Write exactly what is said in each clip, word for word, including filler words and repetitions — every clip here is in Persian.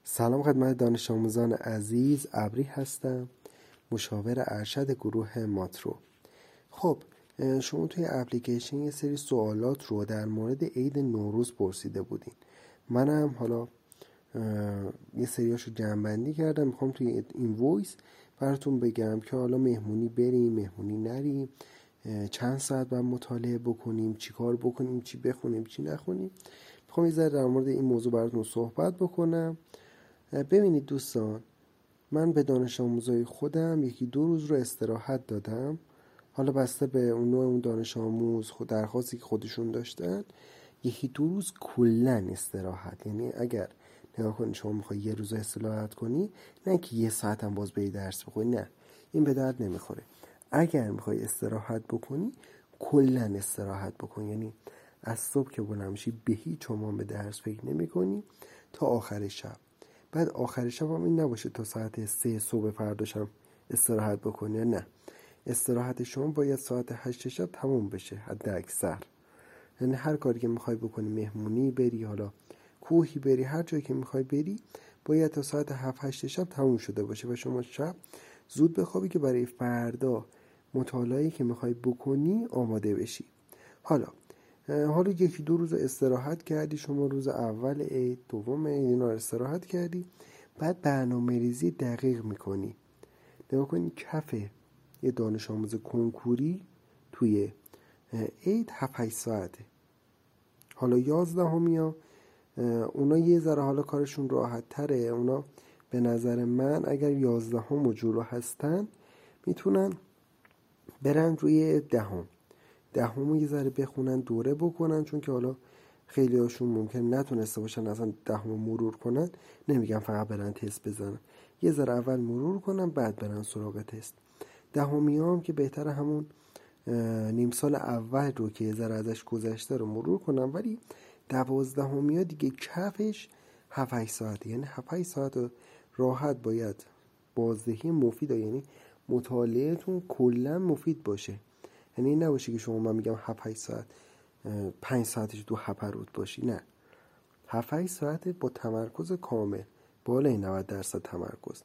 سلام خدمت دانش آموزان عزیز، ابری هستم، مشاور ارشد گروه ماترو. خب شما توی اپلیکیشن یه سری سوالات رو در مورد عید نوروز پرسیده بودین. منم حالا یه سریاشو جمع‌بندی کردم، میخوام توی این وایس براتون بگم که حالا مهمونی بریم مهمونی نریم، چند ساعت باید مطالعه بکنیم، چی کار بکنیم، چی بخونیم چی نخونیم. میخوام یه ذره در مورد این موضوع براتون صحبت بکنم. ببینید دوستان، من به دانش آموزای خودم یکی دو روز رو استراحت دادم. حالا بسته به اون نوع اون دانش آموز خود درخواستی که خودشون داشتن، یکی دو روز کلن استراحت. یعنی اگر نگاه کنی شما میخوای یه روز استراحت کنی، نه که یه ساعت هم باز بری درس بخونی، نه، این به درد نمیخوره. اگر میخوای استراحت بکنی کلن استراحت بکن، یعنی از صبح که بلند میشی به هیچ عنوان به درس فکر نمیکنی تا آخر شب. بعد آخر شب هم این نباشه تا ساعت سه صبح فرداشم استراحت بکنی، نه، استراحت شما باید ساعت هشت شب تموم بشه حد اکثر. یعنی هر کاری که میخوای بکنی، مهمونی بری، حالا کوهی بری، هر جایی که میخوای بری، باید تا ساعت هفت هشت شب تموم شده باشه و شما شب زود بخوابی که برای فردا مطالعه‌ای که میخوای بکنی آماده بشی. حالا حالا یکی دو روز استراحت کردی، شما روز اول عید، دوم عید، اینا استراحت کردی، بعد برنامه ریزی دقیق میکنی. نگاه کنی کف یه دانش آموز کنکوری توی عید هفت هشت ساعته. حالا یازده همیا اونا یه ذره حالا کارشون راحت تره. اونا به نظر من اگر یازده هم و جلو هستن میتونن برن روی دهم دهمو یه ذره بخونن، دوره بکنن، چون که حالا خیلی هاشون ممکن نتونسته باشن اصلا دهمو مرور کنن. نمیگم فقط برن تست بزنن، یه ذره اول مرور کنن بعد برن سراغ تست. دهمی هم که بهتره همون نیم سال اول رو که یه ذره ازش گذشته رو مرور کنن، ولی دوازدهمی ها دیگه کفش هفت هشت ساعته. یعنی هفت هشت ساعت راحت باید بازدهی مفید، یعنی مطالعهتون کلا مفید باشه. یعنی این نباشه که شما من میگم هفت هشت ساعت پنج ساعتش تو هپرود باشی، نه، هفت هشت ساعت با تمرکز کامل، بالای نود درصد تمرکز،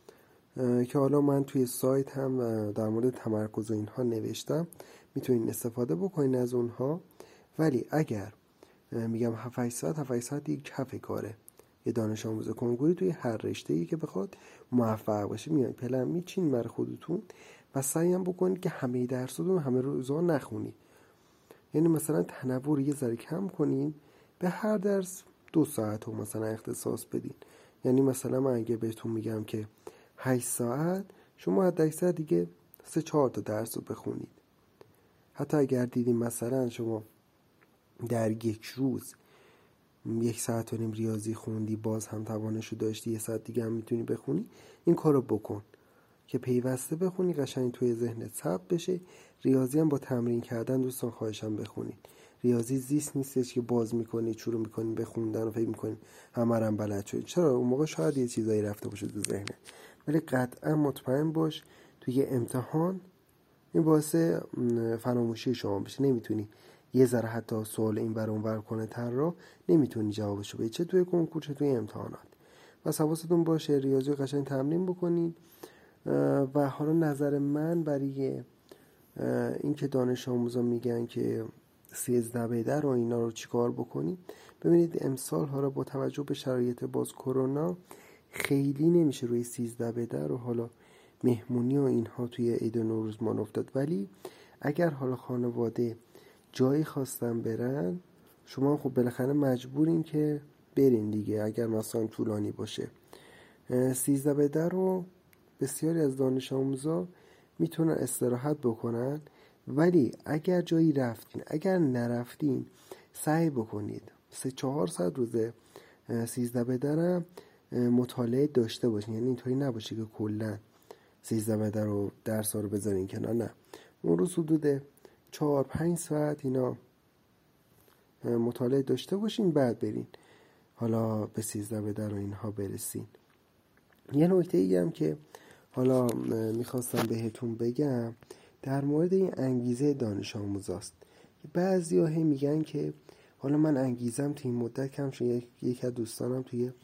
که حالا من توی سایت هم در مورد تمرکز و اینها نوشتم، میتونین استفاده بکنین از اونها. ولی اگر میگم هفت هشت ساعت هفت هشت ساعت یک کف کاره. یه دانش آموز کنکوری توی هر رشته‌ای که بخواد موفق باشه، میای پلن میچین برای خودتون و سعی هم بکنید که همه درساتون همه روزا نخونید. یعنی مثلا تنوع یه ذره کم کنین، به هر درس دو ساعت رو مثلا اختصاص بدین. یعنی مثلا من اگه بهتون میگم که هشت ساعت، شما حد اکثر دیگه سه چهار تا درس رو بخونید. حتی اگر دیدیم مثلا شما در یک روز یک ساعت و نیم ریاضی خوندی، باز هم توانشو داشتی یه ساعت دیگه هم میتونی بخونی، این کارو بکن که پیوسته بخونی، قشنگ توی ذهنت ثبت بشه. ریاضی هم با تمرین کردن دوستان خواهشم بخونید. ریاضی زیست نیستش که باز میکنی شروع میکنی بخوندن و فکر میکنی همه رو هم بلد شدی. چرا؟ اون موقع شاید یه چیزایی رفته باشه تو ذهنت، ولی قطعا مطمئن باش توی امتحان این باعث فراموشی شما بشه. نمیتونی یه ذره حتی سوال این بر اون ور کنه تر رو نمیتونی جوابشو بدی، چه توی کنکور چه توی امتحانات. پس حواستون باشه ریاضی رو قشنگ تمرین بکنین. و حالا نظر من برای این که دانش آموزا میگن که سیزده بده رو اینا رو چیکار بکنید، ببینید امسال حالا با توجه به شرایط باز کرونا خیلی نمیشه روی سیزده بده رو حالا مهمونی و اینها توی عید نوروز مان افتاد. ولی اگر حالا خانواده جایی خواستن برن، شما خب بالاخره مجبورین که برین دیگه. اگر مثلا طولانی باشه سیزده بده رو بسیاری از دانش آموزا میتونن استراحت بکنن. ولی اگر جایی رفتین، اگر نرفتین، سعی بکنید سه چهار ساعت روز سیزده بده مطالعه داشته باشین. یعنی اینطوری نباشه که کلا سیزده بده رو درس ها رو بذارین کنار، نه، اون روز حدود چهار پنج ساعت اینا مطالعه داشته باشین، بعد برین حالا به سیزده بده رو اینها برسین. یه نکته ای هم که حالا میخواستم بهتون بگم در مورد این انگیزه دانش آموزاست. بعضی ها میگن که حالا من انگیزم توی این مدت کم شد. یک از دوستانم توی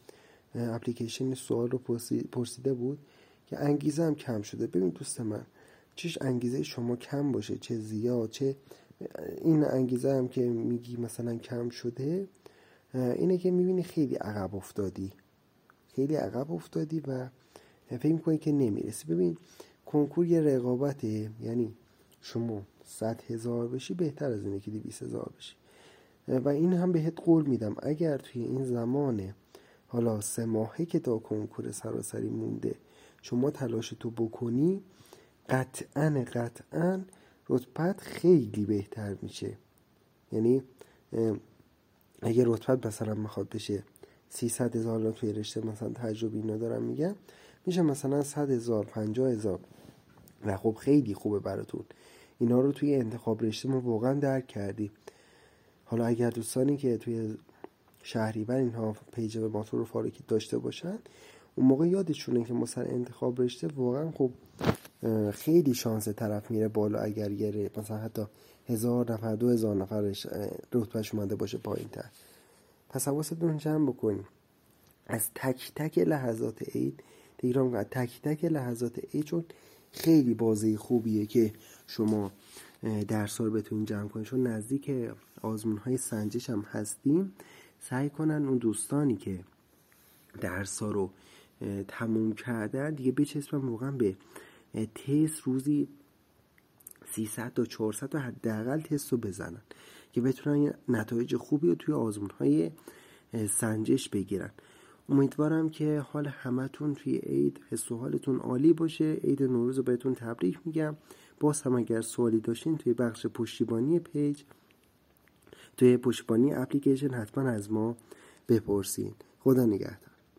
اپلیکیشن سوال رو پرسیده بود که انگیزه هم کم شده. ببین دوست من، چه انگیزه شما کم باشه چه زیاد، چه این انگیزه هم که میگی مثلا کم شده، اینه که میبینی خیلی عقب افتادی خیلی عقب افتادی و فکر میکنی که نمیرسی. ببین کنکور یه رقابته، یعنی شما صد هزار بشی بهتر از اینه که دویست هزار بشی. و این هم بهت قول میدم اگر توی این زمان حالا سه ماهه که تا کنکور سراسری مونده شما تلاش تو بکنی، قطعاً قطعاً رتبت خیلی بهتر میشه. یعنی اگه رتبت مثلا میخواد بشه سیصد هزار توی رشته مثلا تجربی اینا دارم میگم، میشه مثلا صد هزار، پنجاه هزار و خب خیلی خوبه براتون. اینا رو توی انتخاب رشته ما واقعا درک کردیم. حالا اگر دوستانی که توی شهریور اینها پیج ماترو رو فالو داشته باشن، اون موقع یادشونه که مثلا انتخاب رشته واقعا خب خیلی شانس طرف میره بالا اگر یه مثلا حتی هزار نفر دو هزار نفر رتبهش اومده باشه پایین تر. پس حواستون جمع بکنید از تک تک لحظات عید. تلگرام از تک تک لحظات عید، چون خیلی بازه خوبیه که شما درس رو بتونین جمع کنین، چون نزدیک آزمون های سنجش هم هستیم. سعی کنن اون دوستانی که درس رو تموم کردن دیگه بچسبن واقعا به تست، روزی سیصد تا چهارصد تا حداقل تست رو بزنن که بتونن نتایج خوبی رو توی آزمون های سنجش بگیرن. امیدوارم که حال همتون توی عید حس و حالتون عالی باشه. عید نوروز رو بهتون تبریک میگم. باز هم اگر سوالی داشتین توی بخش پشتیبانی پیج، توی پشتیبانی اپلیکیشن حتما از ما بپرسین. خدا نگهدار.